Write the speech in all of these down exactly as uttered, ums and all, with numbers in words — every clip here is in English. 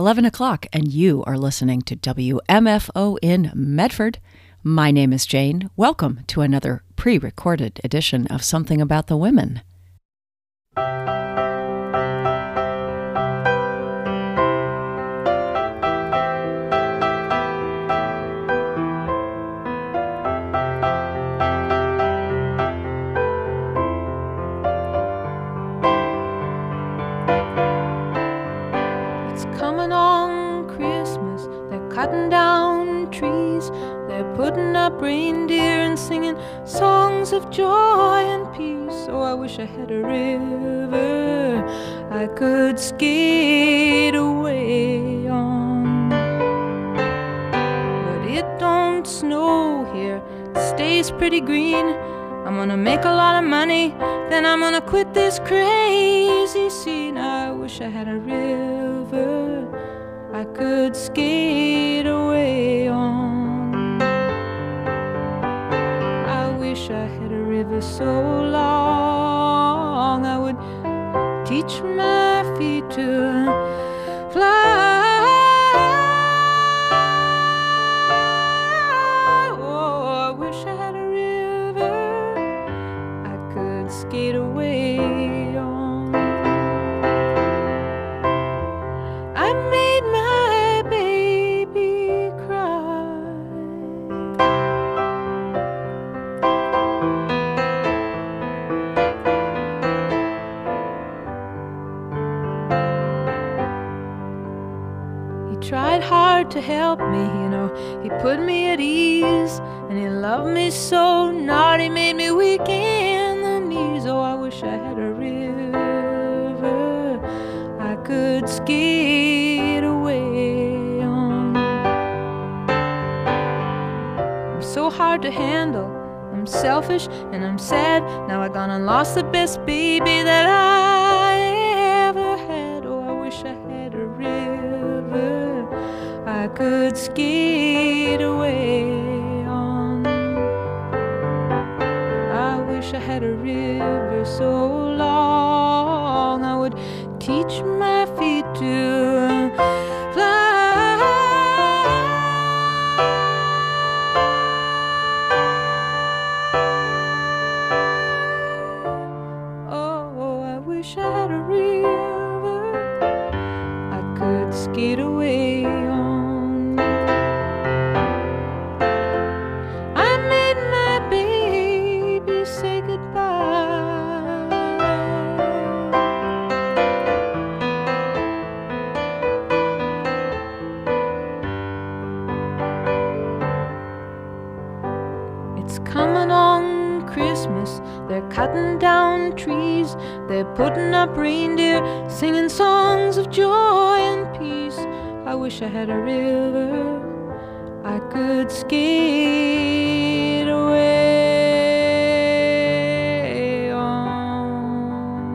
eleven o'clock, and you are listening to W M F O in Medford. My name is Jane. Welcome to another pre-recorded edition of Something About the Women. Cutting down trees, they're putting up reindeer and singing songs of joy and peace. Oh, I wish I had a river I could skate away on. But it don't snow here, it stays pretty green. I'm gonna make a lot of money, then I'm gonna quit this crazy scene. I wish I had a river I could skate away on. I wish I had a river so long I would teach my feet to fly. Oh, I wish I had a river I could skate away on. I made my tried hard to help me, you know. He put me at ease, and he loved me so. Not he made me weak in the knees. Oh, I wish I had a river I could skate away on. I'm so hard to handle, I'm selfish and I'm sad. Now I gone and lost the best baby that I ever had. Oh, I wish I had a river I could skate away on. I wish I had a river so long I would teach my feet to fly. Oh, I wish I had a river I could skate away on. They're cutting down trees, they're putting up reindeer, singing songs of joy and peace. I wish I had a river I could skate away on.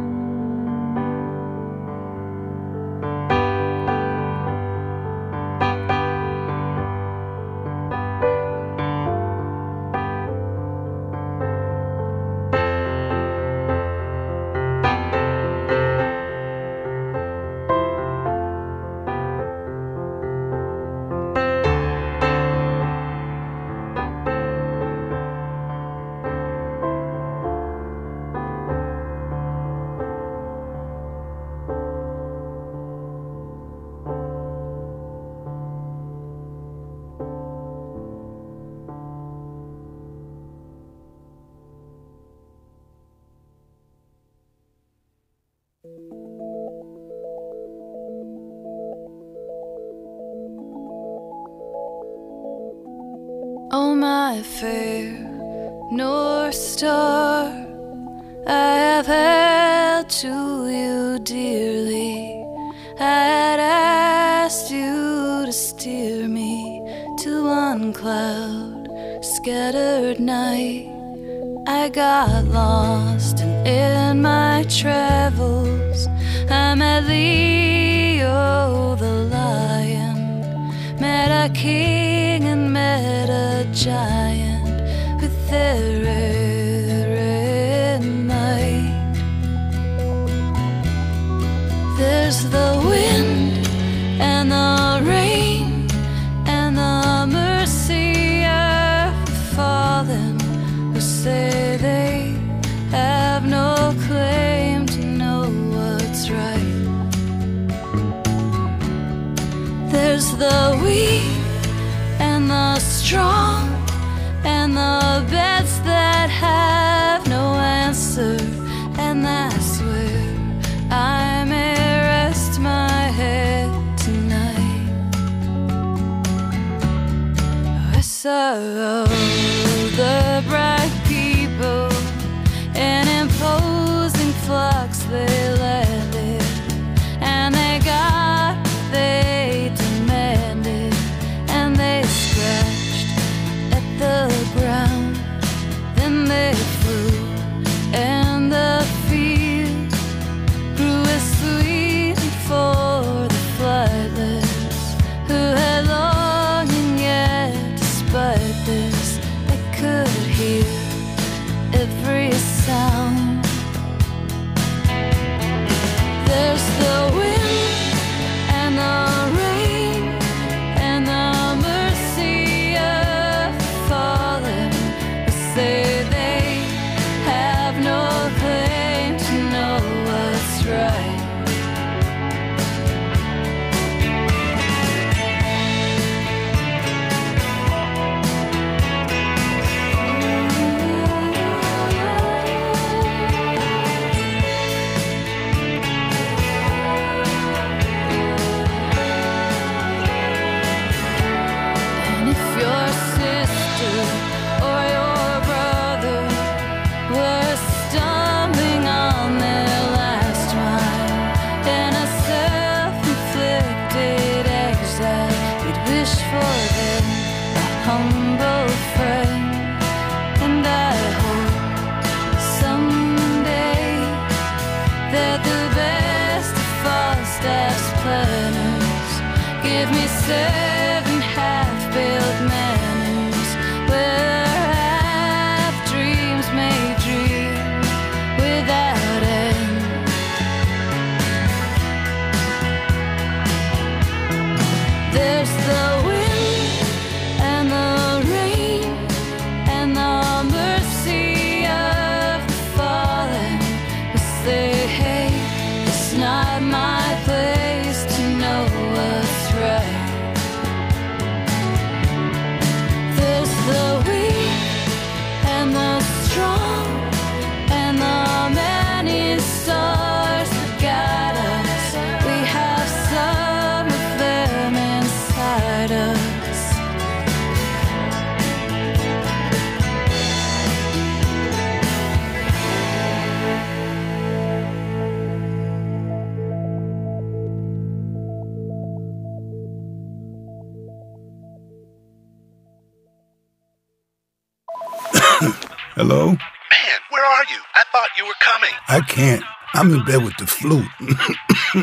Oh, my fair North Star, I have held to you dearly. I had asked you to steer me to one cloud scattered night. I got lost, and in my travels I met Leo the lion, met a king and met a giant with their red, red might. There's the wind and the There's the weak and the strong, and the beds that have no answer, and that's where I may rest my head tonight. I saw the bright people in imposing flocks, they landed, and they got what they demanded, and they scratched at the ground, then they flew, and the field grew as sweet for the flightless who had longing, yet despite this they could hear every sound. There's the wind and the rain and the mercy of fallen who say they have no claim to know what's right. And if your sister or your brother were stumbling on their last mile in a self-inflicted exile, we'd wish for them a humble friend. And I hope someday that the best of false staff's planners give me seven half-built manners where half dreams may dream without end. There's the wind and the rain and the mercy of the fallen who say, hey, it's not my place to know what's right. There's the weak and the strong and the many stars that guide us. We have some of them inside us. Hello? Man, where are you? I thought you were coming. I can't. I'm in bed with the flu. The flu?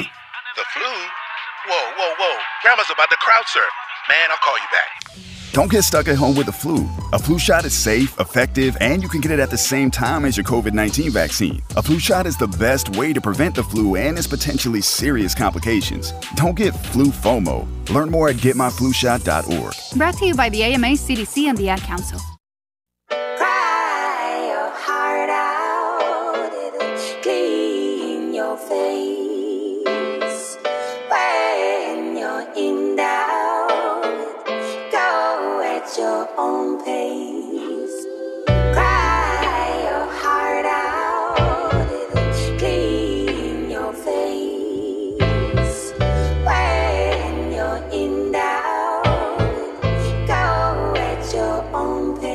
Whoa, whoa, whoa. Grandma's about to crowd surf. Man, I'll call you back. Don't get stuck at home with the flu. A flu shot is safe, effective, and you can get it at the same time as your COVID nineteen vaccine. A flu shot is the best way to prevent the flu and its potentially serious complications. Don't get flu FOMO. Learn more at get my flu shot dot org. Brought to you by the A M A, C D C, and the Ad Council. Cry your heart out, it'll clean your face. When you're in doubt, go at your own pace. Cry your heart out, it'll clean your face. When you're in doubt, go at your own pace.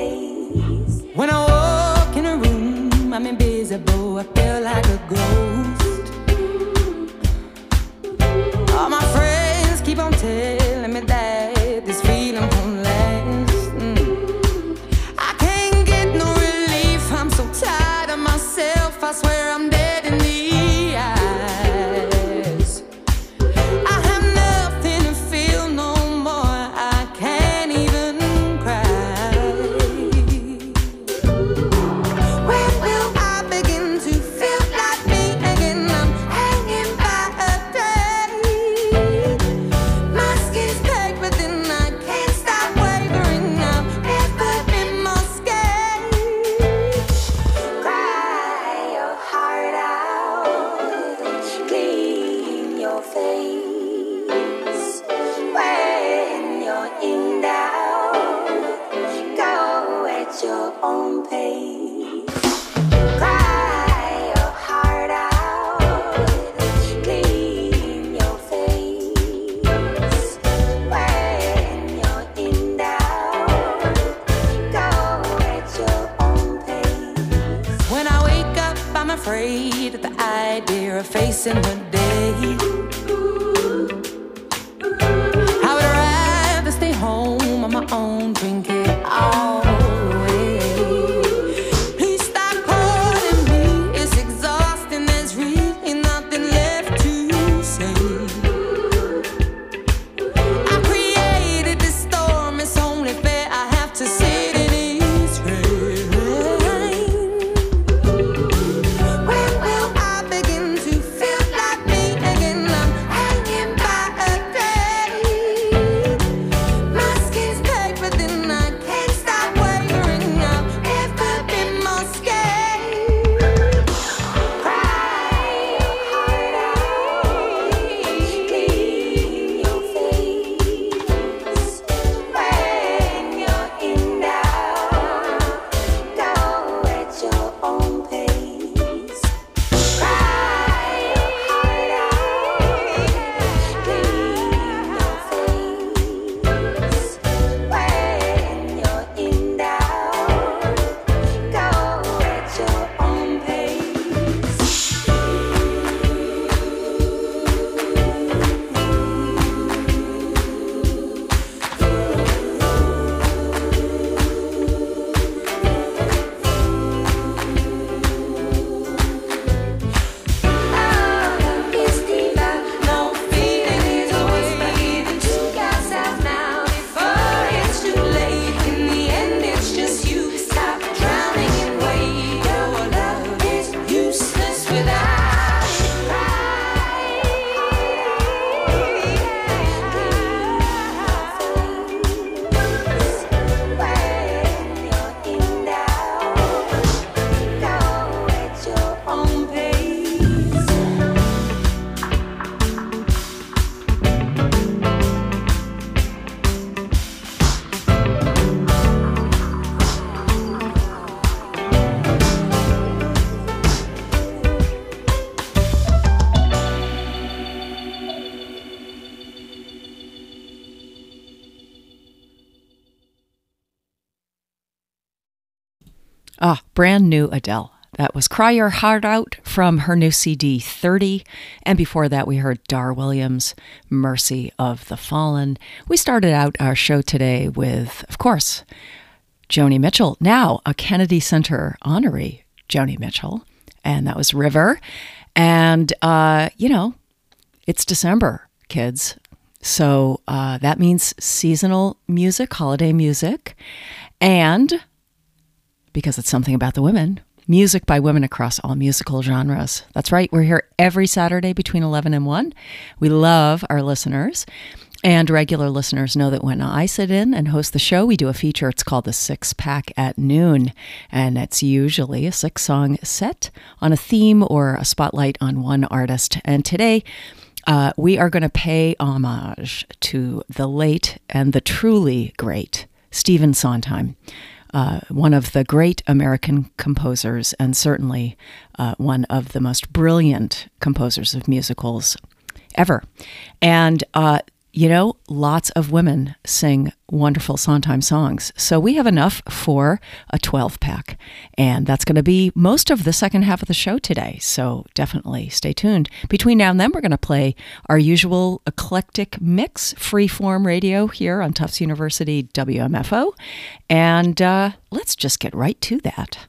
Ah, brand new Adele. That was Cry Your Heart Out from her new C D thirty. And before that, we heard Dar Williams, Mercy of the Fallen. We started out our show today with, of course, Joni Mitchell, now a Kennedy Center honoree, Joni Mitchell. And that was River. And, uh, you know, it's December, kids. So uh, that means seasonal music, holiday music. And because it's something about the women, music by women across all musical genres. That's right. We're here every Saturday between eleven and one. We love our listeners. And regular listeners know that when I sit in and host the show, we do a feature. It's called the Six Pack at Noon. And it's usually a six-song set on a theme or a spotlight on one artist. And today, uh, we are going to pay homage to the late and the truly great Stephen Sondheim. Uh, one of the great American composers, and certainly uh, one of the most brilliant composers of musicals ever. And, uh, you know, lots of women sing wonderful Sondheim songs. So we have enough for a twelve-pack. And that's going to be most of the second half of the show today. So definitely stay tuned. Between now and then, we're going to play our usual eclectic mix, free-form radio here on Tufts University W M F O. And uh, let's just get right to that.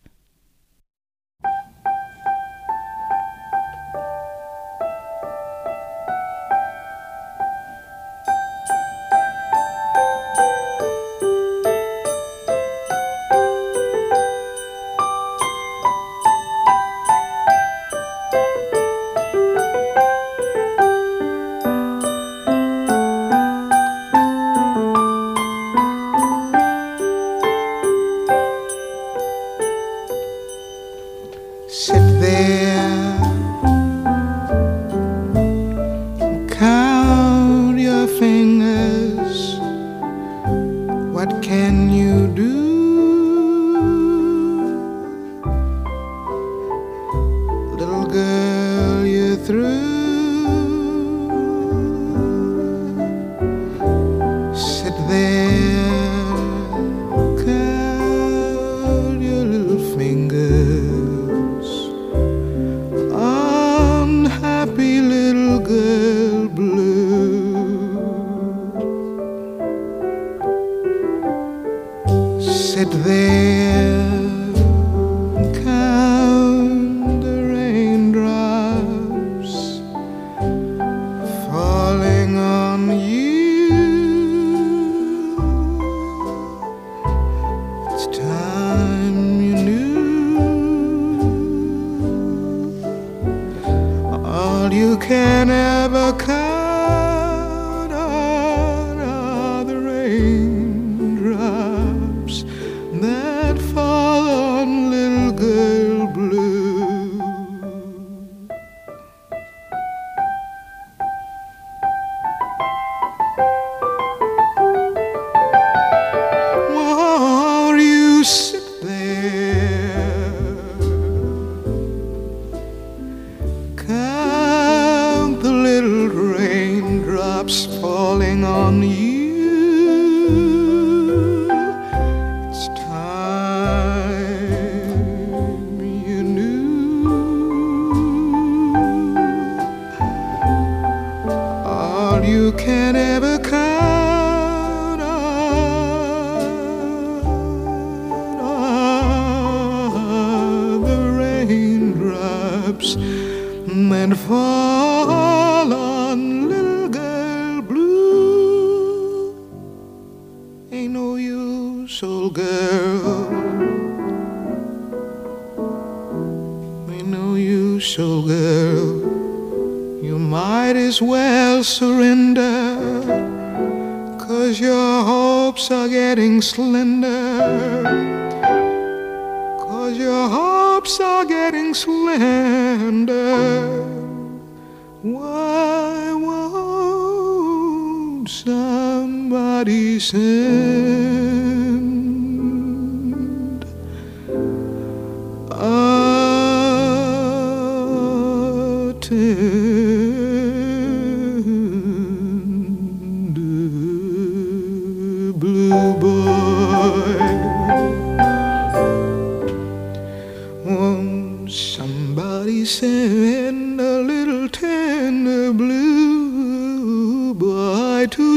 try to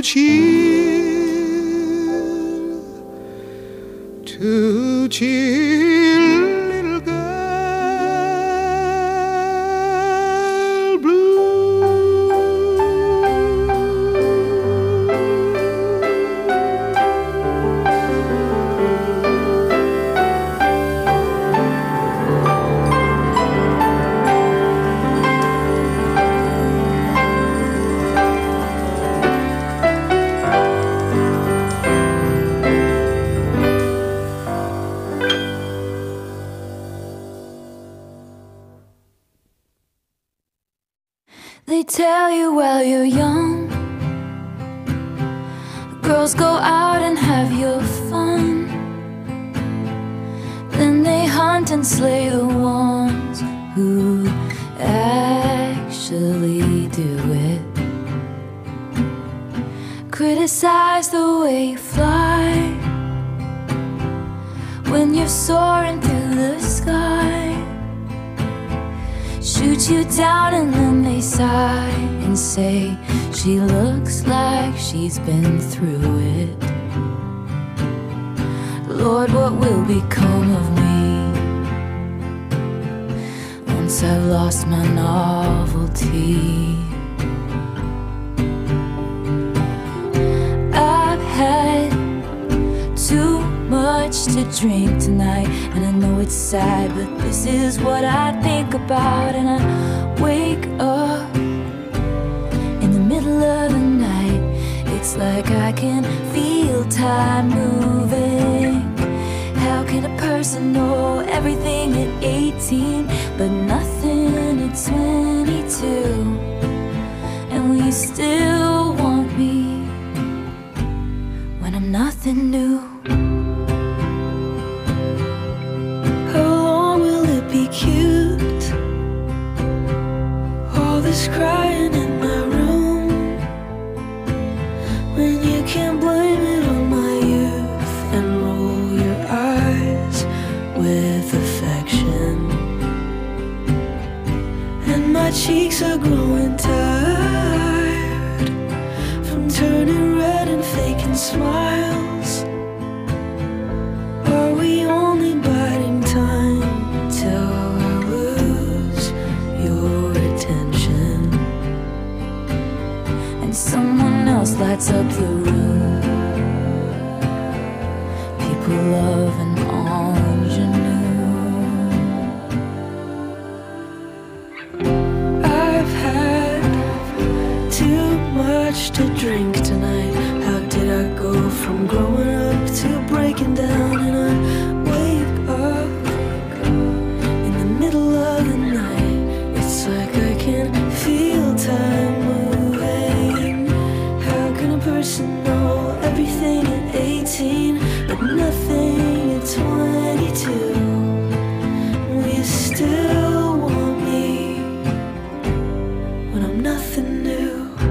cheer, to cheer little girl blue. They tell you while you're young, girls go out and have your fun. Then they hunt and slay the ones who actually do it. Criticize the way you fly when you're soaring through the sky. Shoot you down and then they sigh and say she looks like she's been through it. Lord, what will become of me once I've lost my novelty? I've had too much to drink tonight, and I know it's sad, but this is what I think about. And I wake up in the middle of the night, it's like I can feel time moving. How can a person know everything at eighteen but nothing at twenty-two? And will you still want me when I'm nothing new? Cute, all this crying in my room, when you can't blame it on my youth and roll your eyes with affection. And my cheeks are growing tired from turning red and faking smiles. Are we only biding time till I lose your attention and someone else lights up the room? People love an ingenue. I've had too much to drink tonight. How did I go from growing up to breaking down? And I wake up in the middle of the night, it's like I can feel time moving. How can a person know everything at eighteen but nothing at twenty-two? Will you still want me when I'm nothing new?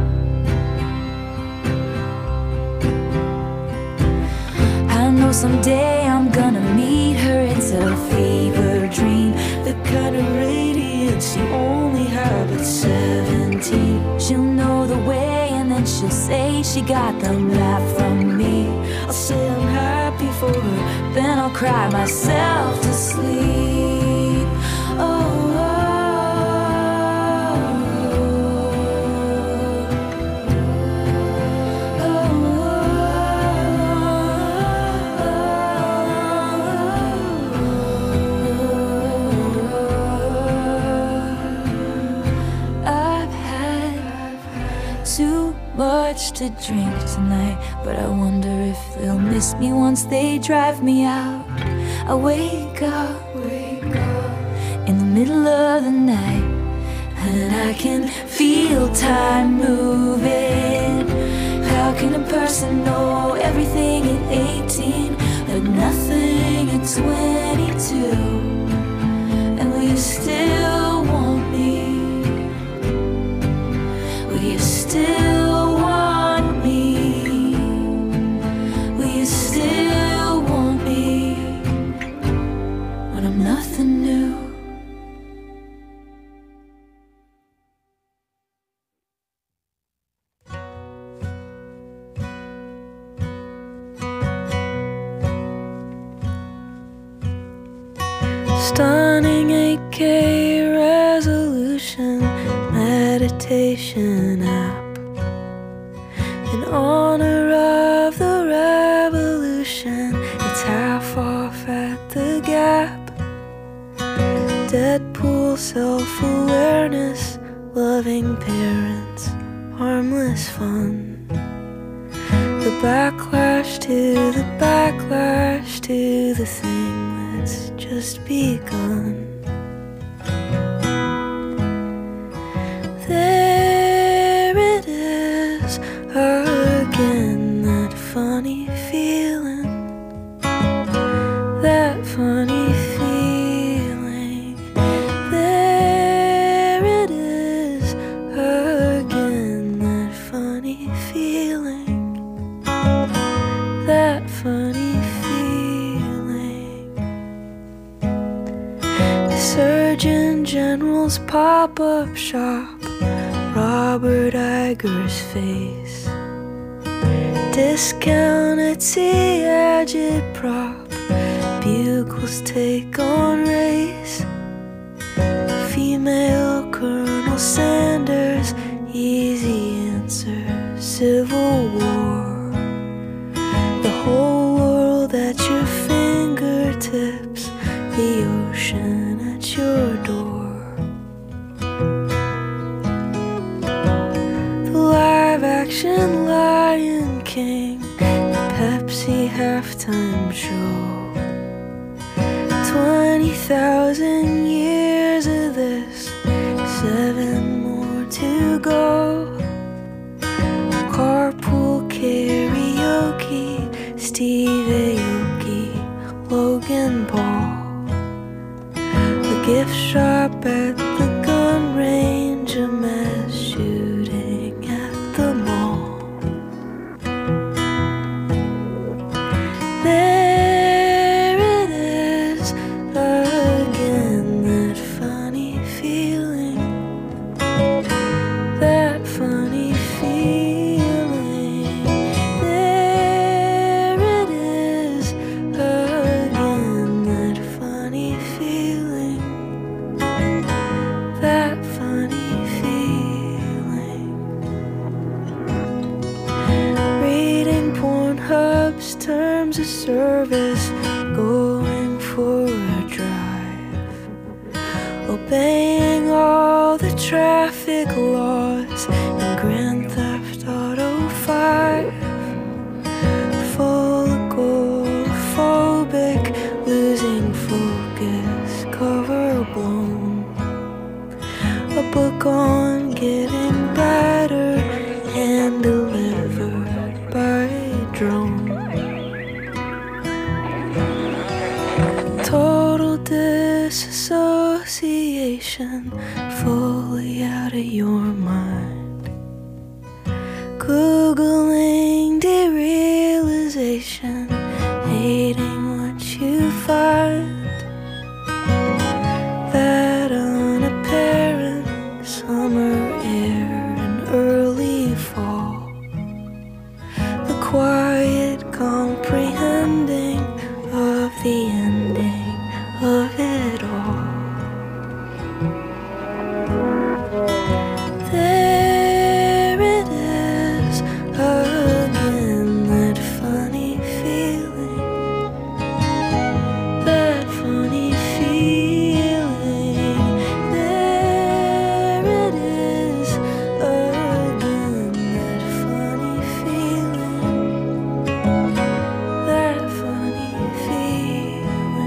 I know someday I'm gonna meet her. It's a fever dream, the kind of radiance you only have at seventeen. She'll know the way and then she'll say she got the map from me. I'll say I'm happy for her, then I'll cry myself to sleep. Oh, oh, oh, I've had too much to drink tonight, but I wonder if they'll miss me once they drive me out. I wake up, wake up in the middle of the night, and I can feel time moving. How can a person know everything at eighteen but nothing at twenty-two? And will you still want me? Will you still want me? Will you still want me when I'm nothing new? Stunning eight K resolution meditation app in honor of the revolution. It's half off at the Gap. Deadpool self-awareness, loving parents, harmless fun. The backlash to the backlash to the thing that's just begun. There it is again, that funny feeling, that funny feeling. There it is again, that funny feeling, that funny feeling. The Surgeon General's pop-up shop, Robert Iger's face, discounted agitprop, Bugle's take on race, female Colonel Sanders, easy answer, Civil War, the whole world at your fingertips, the ocean at your door. Live-action Lion King, the Pepsi halftime show. Twenty thousand years of this, seven more to go. Carpool karaoke, Steve Aoki, Logan Paul. The gift shop at the gun range, a mass shooting at the mall. There it is again, that funny feeling, that funny feeling. There it is again, that funny feeling, that funny feeling. Reading Pornhub's terms of service, going for a drive, obeying all the traffic laws in Grand Theft Auto five, full agoraphobic, losing focus, cover blown, a book on getting better, hand delivered by drone. Total disassociation, fully out of your mind. Googling derealization, hating what you find. That unapparent summer air and early fall. The quiet comprehending of the ending of it all. There it is again, that funny feeling, that funny feeling. There it is again, that funny feeling, that funny feeling.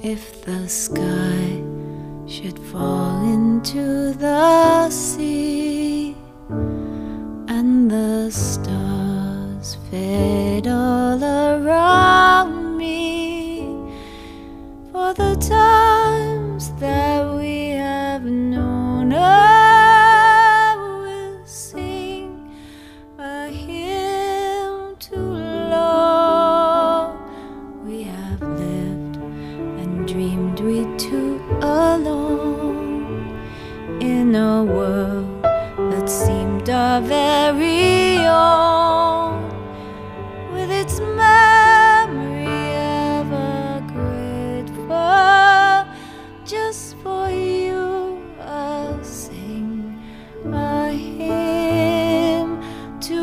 if the sky should fall into the sea and the stars fade all around me, for the times that we have known, I will sing a hymn to love. We have lived and dreamed we two alone in a world that seemed our very own, with its memory ever grateful. Just for you I'll sing a hymn to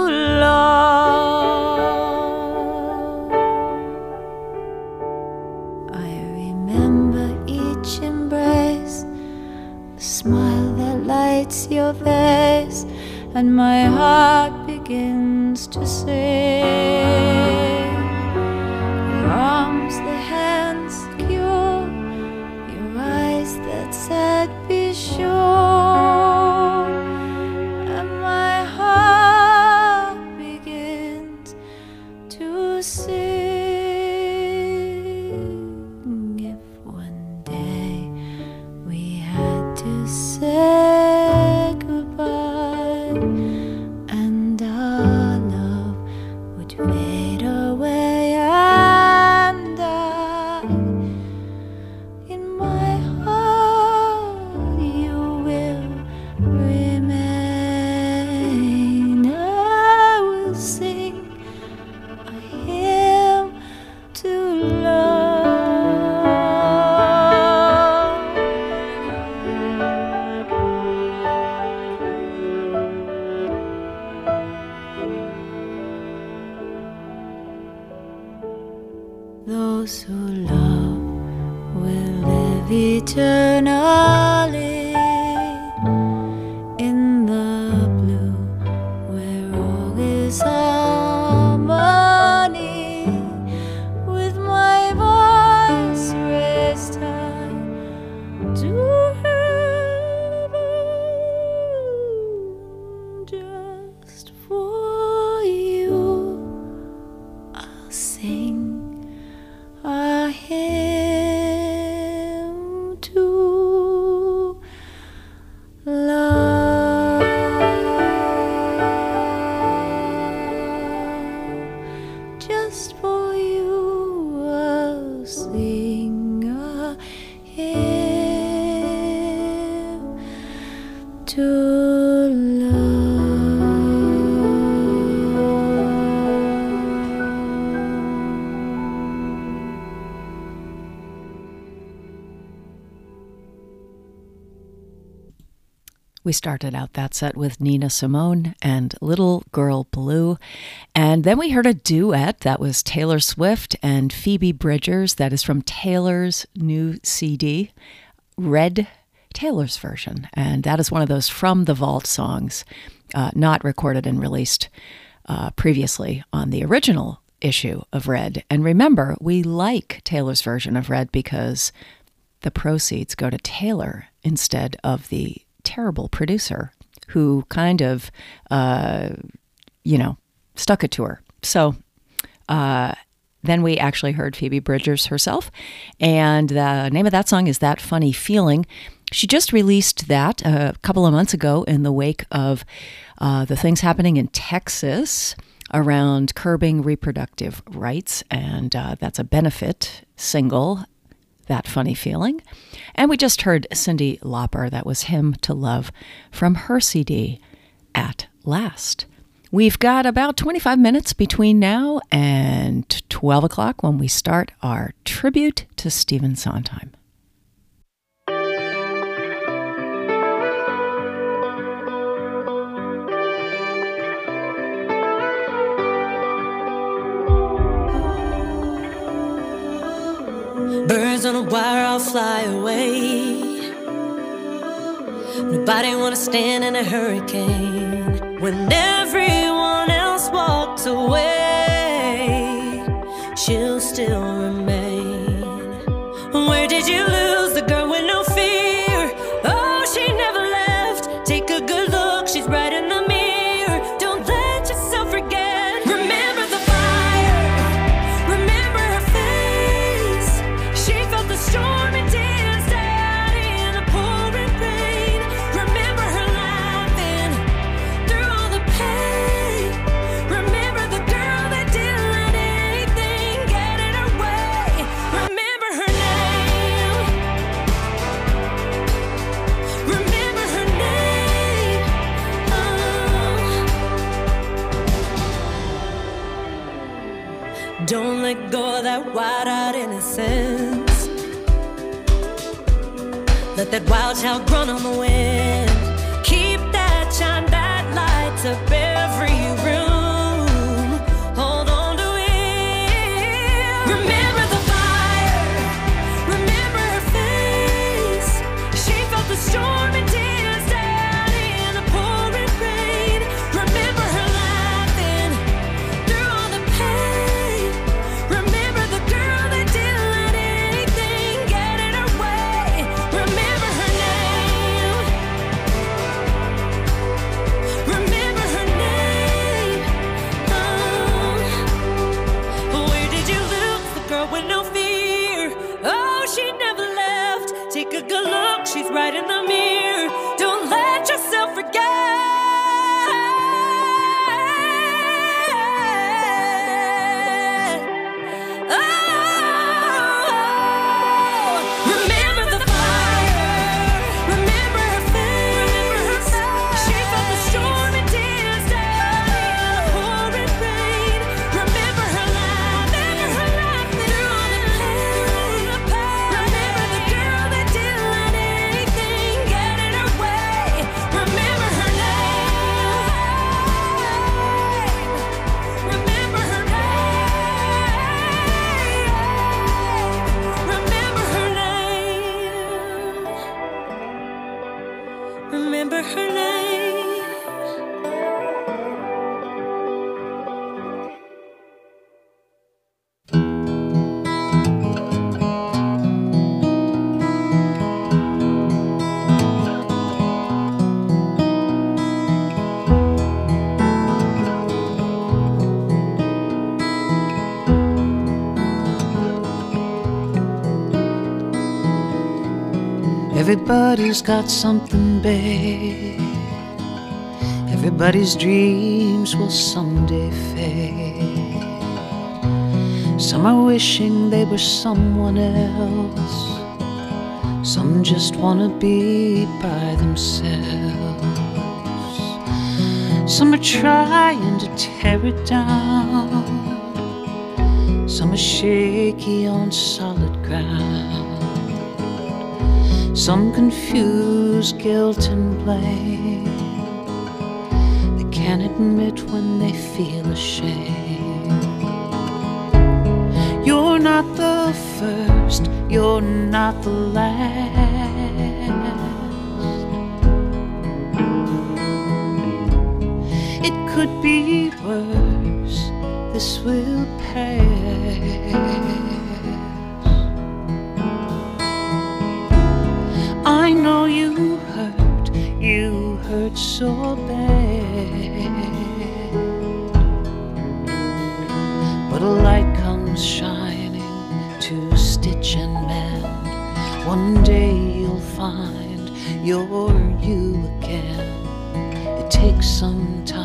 love. I remember each embrace, the smile that lights your face, and my heart begins to sing. Your arms, the hands secure, your eyes that said be sure, and my heart begins to sing. If one day we had to say goodbye and our love would fade away and die, in my heart you will remain. I will sing a hymn to love. Those who love will live eternally in the blue where all is harmony, with my voice raised high to heaven. Just for you I'll sing a hymn to love. Just for you I'll sing a hymn to love. We started out that set with Nina Simone and Little Girl Blue. And then we heard a duet that was Taylor Swift and Phoebe Bridgers. That is from Taylor's new C D, Red, Taylor's version. And that is one of those From the Vault songs, uh, not recorded and released uh, previously on the original issue of Red. And remember, we like Taylor's version of Red because the proceeds go to Taylor instead of the terrible producer who kind of, uh, you know, stuck it to her. So uh, then we actually heard Phoebe Bridgers herself, and the name of that song is That Funny Feeling. She just released that a couple of months ago in the wake of uh, the things happening in Texas around curbing reproductive rights, and uh, that's a benefit single, That Funny Feeling. And we just heard Cyndi Lauper, that was Hymn to Love, from her C D, At Last. We've got about twenty-five minutes between now and twelve o'clock when we start our tribute to Stephen Sondheim. Birds on a wire, I'll fly away. Nobody wanna stand in a hurricane when everyone else walks away. She'll still remain innocence. Let that wild child run on the wind. Keep that shine, that lights up every room. Hold on to it. Remember the fire. Remember her face. She felt the storm and tears down in the pouring rain. Remember her laughing through all the pain. Remember the girl that didn't let anything get in her way. Remember her name. Remember her name. Oh, where did you lose the girl with no fear? Oh, she never left. Take a good look, she's right in the mirror. Don't let yourself forget. Oh, remember the fire. Remember her face. She felt the storm and tears down in the pouring rain. Remember her laughing through all the pain. Remember the girl that didn't let anything get in her way. Remember her name. Remember her name. Remember her name. Remember her name. Everybody's got something big. Everybody's dreams will someday fade. Some are wishing they were someone else. Some just wanna be by themselves. Some are trying to tear it down. Some are shaky on solid ground. Some confuse guilt and blame. They can't admit when they feel ashamed. You're not the first, you're not the last. It could be worse, this will pass. I know you hurt, you hurt so bad. But a light comes shining to stitch and mend. One day you'll find you're you again. It takes some time.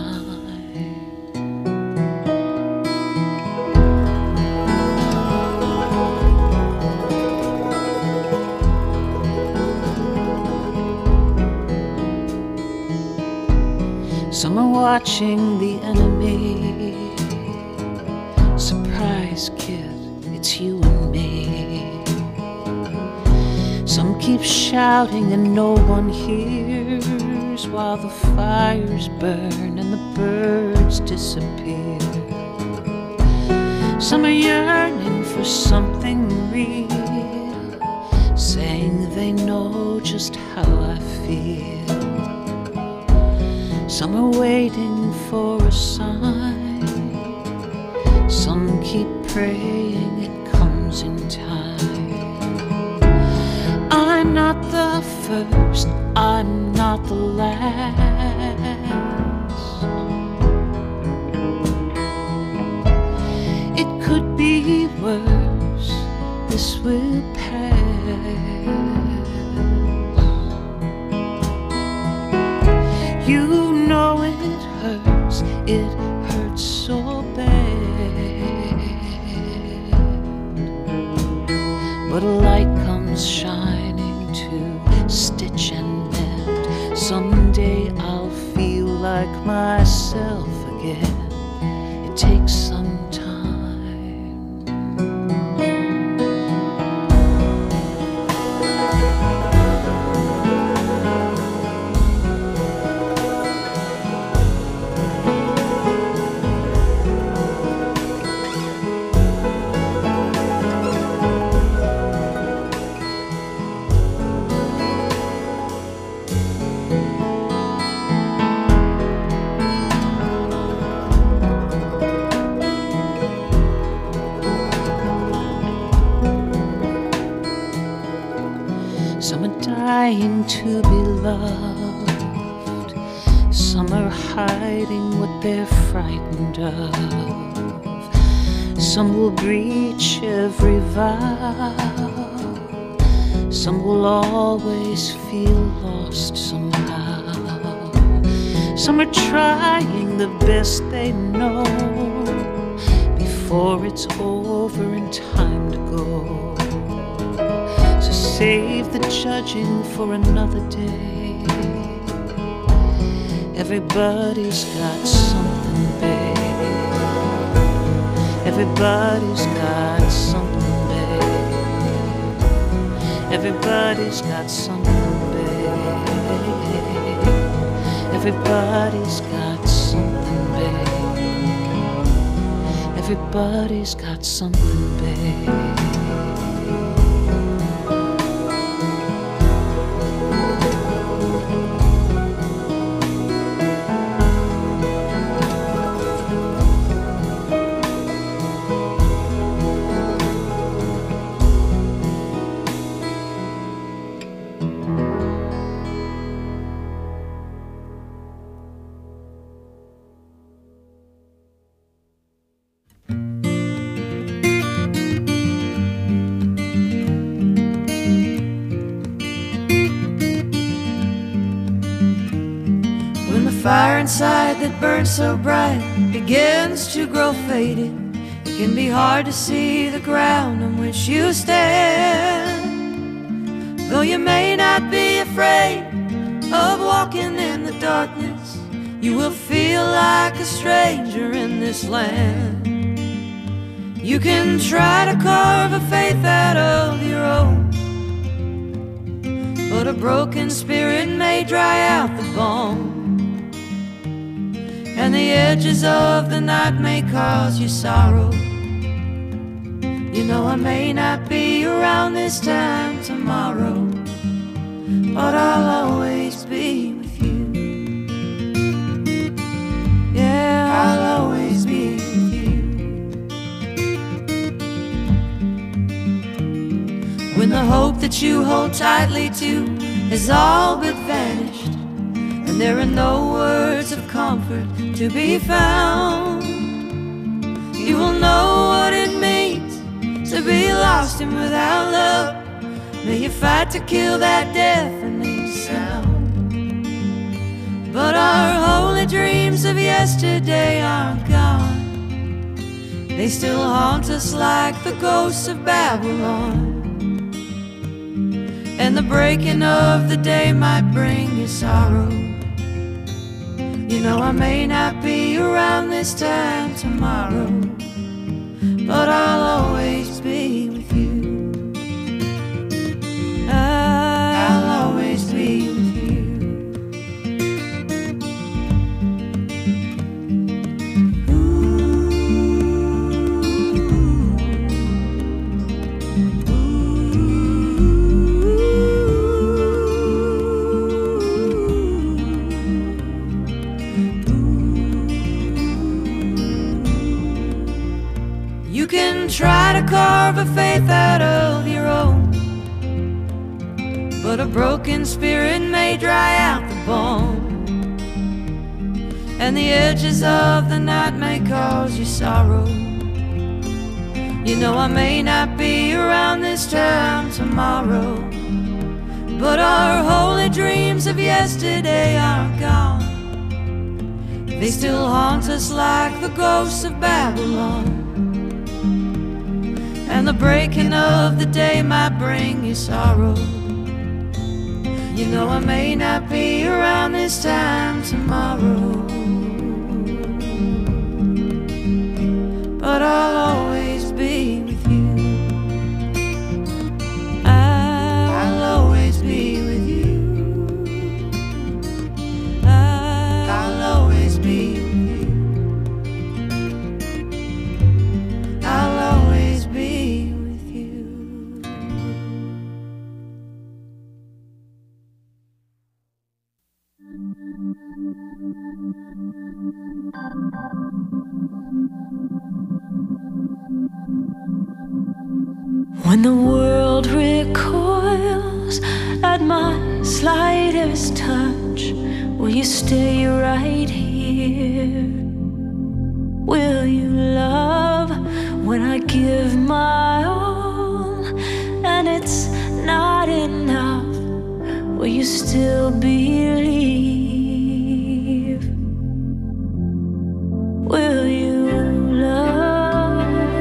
Some are watching the enemy. Surprise, kid, it's you and me. Some keep shouting and no one hears, while the fires burn and the birds disappear. Some are yearning for something real, saying they know just how I feel. Some are waiting for a sign. Some keep praying it comes in time. I'm not the first, I'm not the last. It could be worse, this will pass. You know it hurts, it hurts so bad. But a light comes shining to stitch and mend. Someday I'll feel like myself again. It takes some time. trying to be loved. Some are hiding what they're frightened of. Some will breach every vow. Some will always feel lost somehow. Some are trying the best they know before it's over and time to go. So save the judging for another day. Everybody's got something, babe. Everybody's got something, babe. Everybody's got something, babe. Everybody's got something, babe. Everybody's got something, babe. Fire inside that burns so bright begins to grow faded. It can be hard to see the ground on which you stand. Though you may not be afraid of walking in the darkness, you will feel like a stranger in this land. You can try to carve a faith out of your own, but a broken spirit may dry out the bone. And the edges of the night may cause you sorrow. You know I may not be around this time tomorrow, but I'll always be with you. Yeah, I'll always be with you. When the hope that you hold tightly to has all but vanished, and there are no words of comfort to be found, you will know what it means to be lost and without love. May you fight to kill that deafening sound. But our holy dreams of yesterday aren't gone. They still haunt us like the ghosts of Babylon. And the breaking of the day might bring you sorrow. You know I may not be around this time tomorrow, but I'll always be with you. I'll always be with you. Try to carve a faith out of your own, but a broken spirit may dry out the bone. And the edges of the night may cause you sorrow. You know I may not be around this time tomorrow, but our holy dreams of yesterday aren't gone. They still haunt us like the ghosts of Babylon. And the breaking of the day might bring you sorrow. You know I may not be around this time tomorrow, but I'll always be with you. I'll always be with you. I'll always be with you. I'll always be with you. When the world recoils at my slightest touch? Will you stay right here? Will you love when I give my all and it's not enough? Will you still believe? Will you love?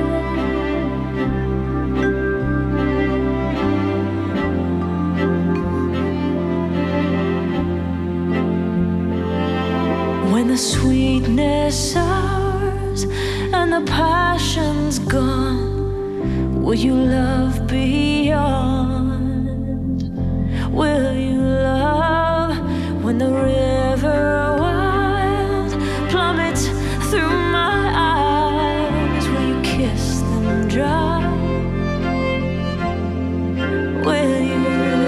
When the sweetness sours and the passion's gone, will you love beyond? Will you love when the river wild plummets through my eyes? Will you kiss them dry? Will you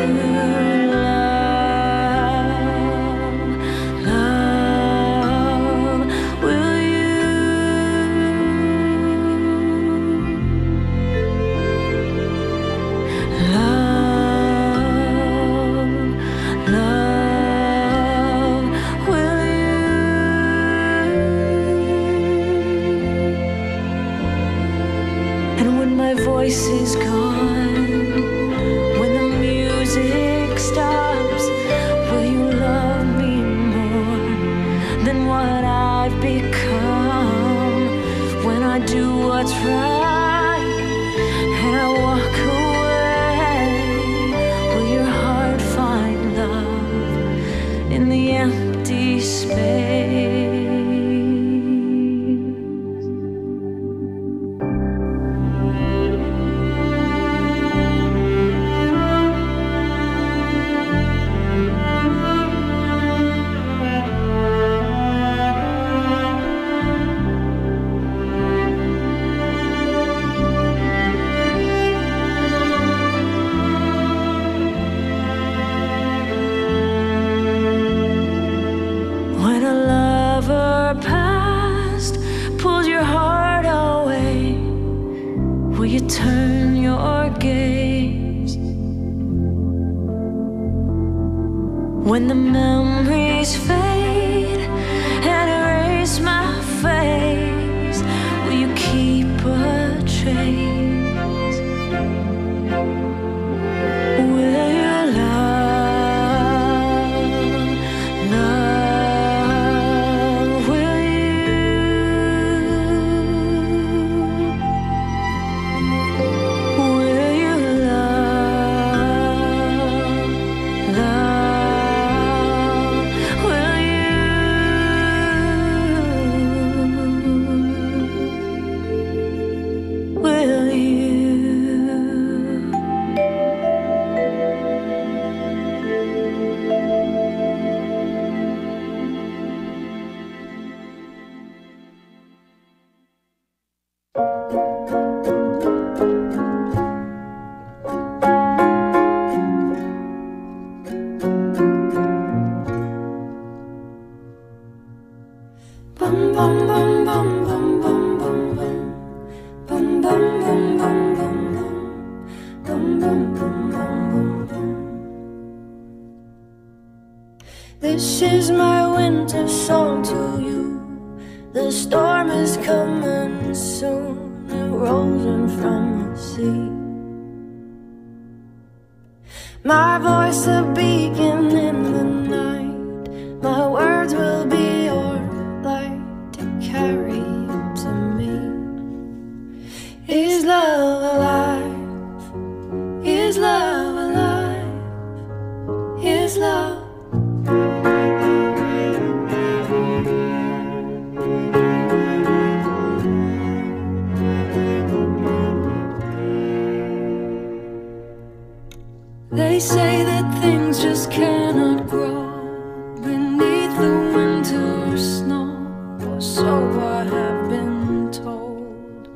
voice is gone, when the music stops, will you love me more than what I've become? When I do what's right and I walk away, will your heart find love in the empty space? Turn your gaze when the memories fade and erase my face. Will you keep a trace? Will you love, love? Will This is my winter song to you. The storm is coming soon. It rolls in from the sea. My voice a beacon in the night. My words will be your light to carry you to me. Is love alive? Is love alive? Is love? They say that things just cannot grow beneath the winter snow, or so I have been told.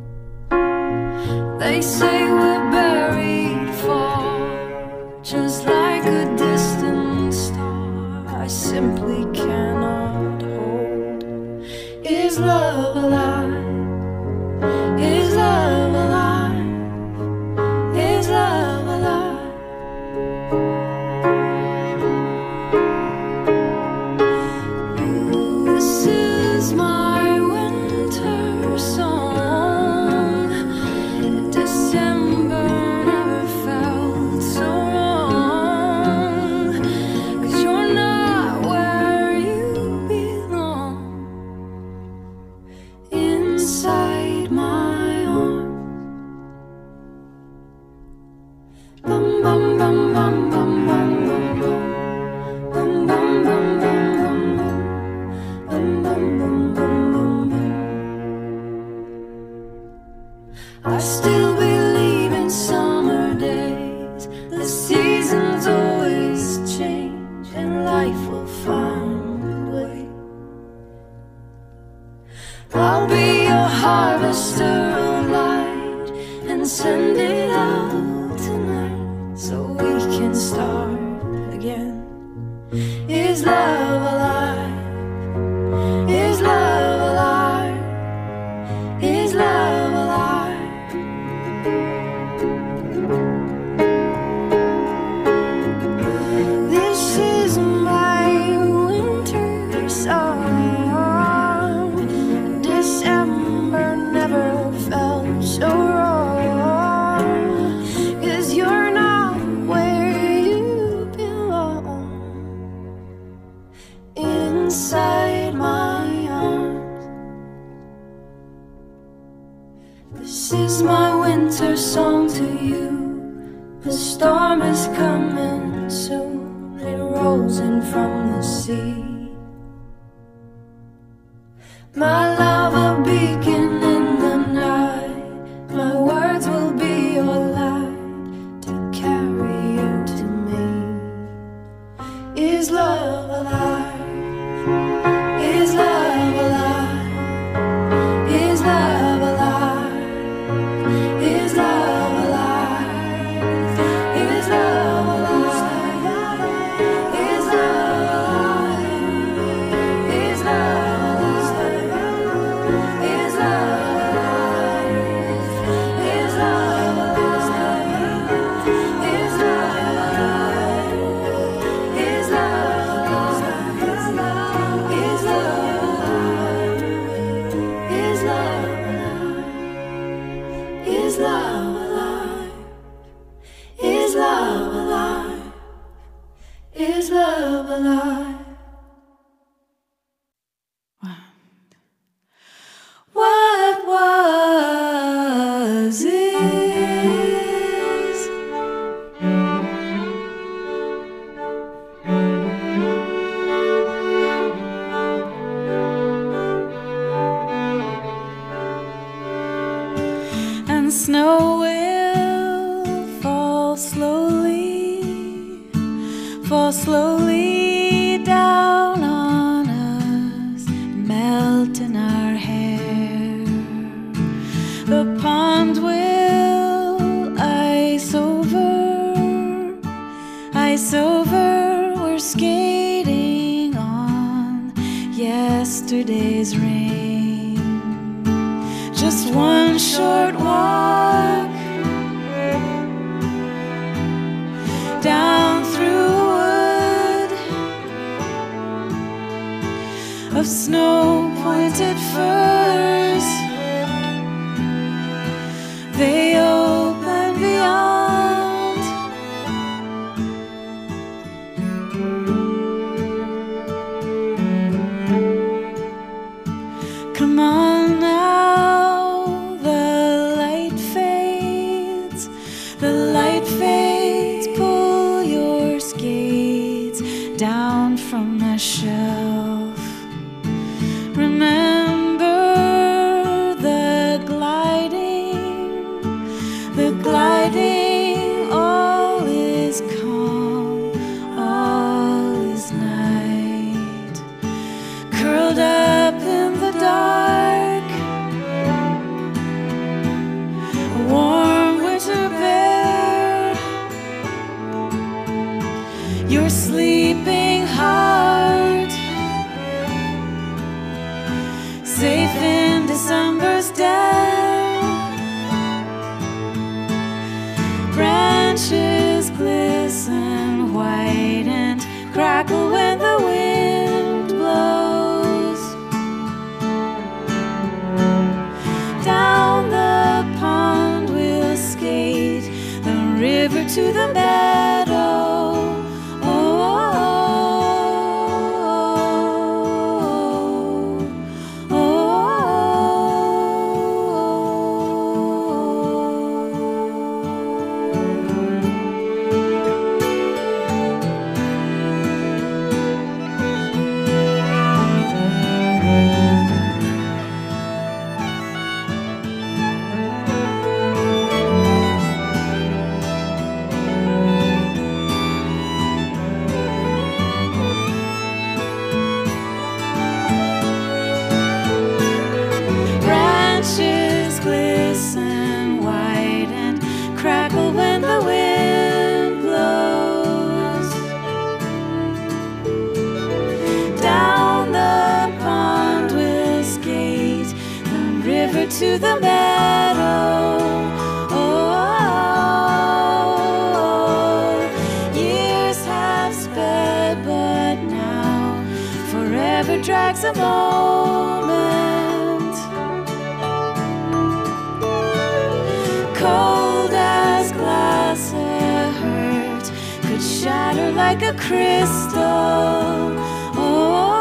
They say we're buried far, just like a distant star I simply cannot hold. Is love alive? Is love alive? Is love alive? I still believe in summer days. The seasons always change and life will find a way. I'll be your harvester of light and send it out tonight so we can start again. Is love alive? Is love alive? Is love alive? This is my winter song. December never felt so wrong, 'cause you're not where you belong. Inside my arms. This is my winter song to you. The storm is coming soon. It rolls in from the sea. My love, a beacon in the night. My words will be your light to carry you to me. Is love alive? Is love alive? Is love alive? Is love alive? Is love alive? Is love alive? Is love alive? Is love alive? Is love alive? Is love alive? Is love alive? Is love alive? Is love alive? Is love alive? What was is. And snow will fall slowly, fall slowly down on us, melt in our hair. The pond will ice over, ice over. We're skating on yesterday's rain. Just one short walk down through a wood of snow-pointed firs. They open beyond. Come on now, the light fades, the light fades. Pull your skates down from the shelf. Remember the gliding, the gliding. All is calm, all is night. Curled up in the dark, a warm winter bear. Your sleeping heart, safe in December's den. Branches glisten white and crackle when the wind blows. Down the pond we'll skate, the river to the meadow. when the wind blows down the pond, we'll skate the river to the meadow. Oh, years have sped, but now forever drags a moment, cold as glass, a hurt could shatter like a crystal. Oh,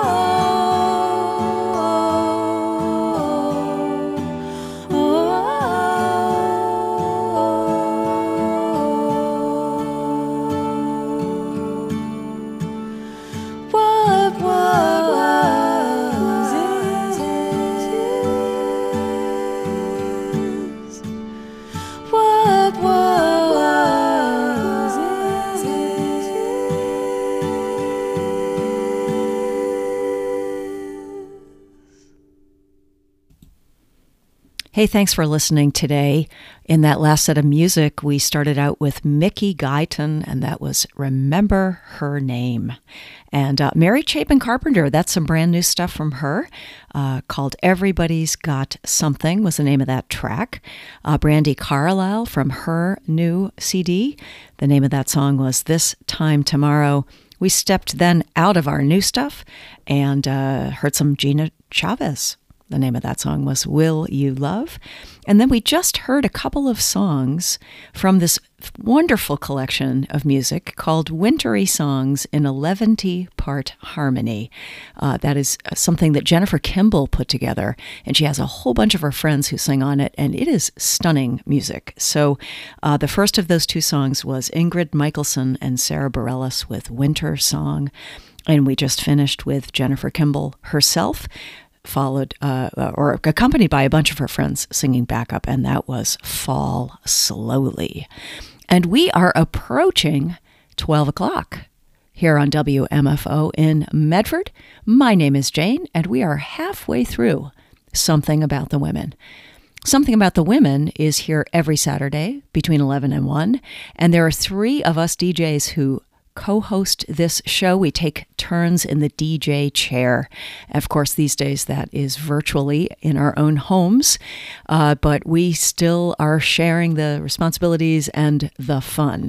Hey, thanks for listening today. In that last set of music, we started out with Mickey Guyton, and that was Remember Her Name. And uh, Mary Chapin Carpenter, that's some brand new stuff from her, uh, called Everybody's Got Something was the name of that track. Uh, Brandi Carlile from her new C D, the name of that song was This Time Tomorrow. We stepped then out of our new stuff and uh, heard some Gina Chavez. The name of that song was Will You Love? And then we just heard a couple of songs from this wonderful collection of music called Wintry Songs in eleven-part Harmony. Uh, that is something that Jennifer Kimball put together, and she has a whole bunch of her friends who sing on it, and it is stunning music. So uh, the first of those two songs was Ingrid Michaelson and Sarah Bareilles with Winter Song, and we just finished with Jennifer Kimball herself, followed uh, or accompanied by a bunch of her friends singing backup, and that was Fall Slowly. And we are approaching twelve o'clock here on W M F O in Medford. My name is Jane, and we are halfway through Something About the Women. Something About the Women is here every Saturday between eleven and one, and there are three of us D Js who co-host this show. We take turns in the D J chair. Of course, these days that is virtually in our own homes, uh, but we still are sharing the responsibilities and the fun.